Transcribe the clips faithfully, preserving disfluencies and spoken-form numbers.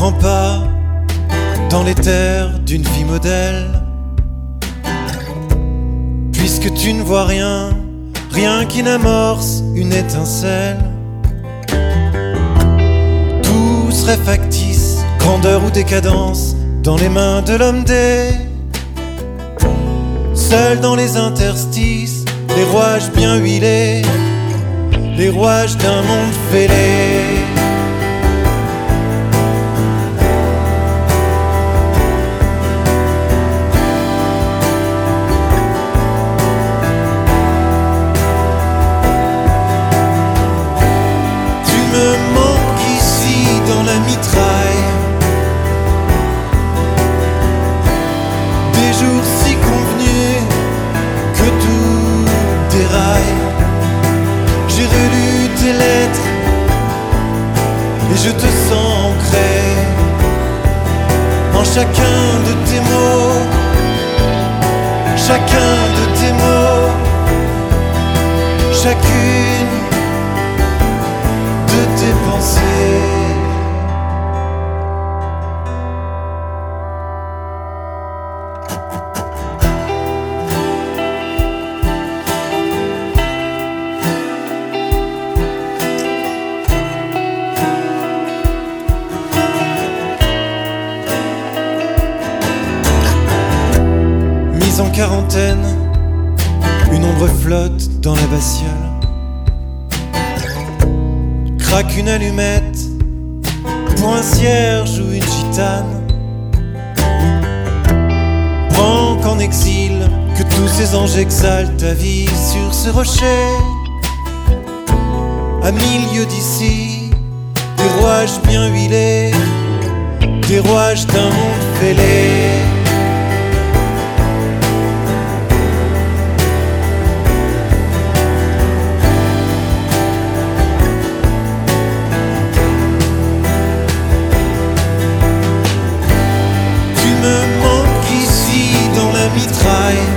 grands pas dans les terres d'une vie modèle. Puisque tu ne vois rien, rien qui n'amorce une étincelle. Tout serait factice, grandeur ou décadence, dans les mains de l'homme des. Seul dans les interstices, les rouages bien huilés, les rouages d'un monde fêlé. Tu me manques ici dans la mitraille, des jours si convenus que tout déraille. J'ai relu tes lettres et je te sens ancré en chacun de tes mots, chacun de tes mots, chacune de tes pensées. En quarantaine, une ombre flotte dans l'abbatiale. Craque une allumette pour un cierge ou une gitane. Prends qu'en exil, que tous ces anges exaltent ta vie sur ce rocher. À mille lieues d'ici, des rouages bien huilés, des rouages d'un monde fêlé. Mitraille,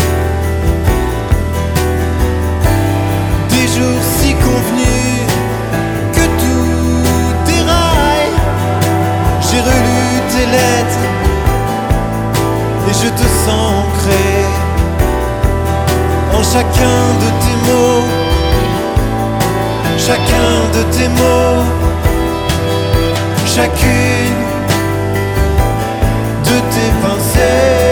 des jours si convenus que tout déraille. J'ai relu tes lettres et je te sens ancré en chacun de tes mots, chacun de tes mots, chacune de tes pensées.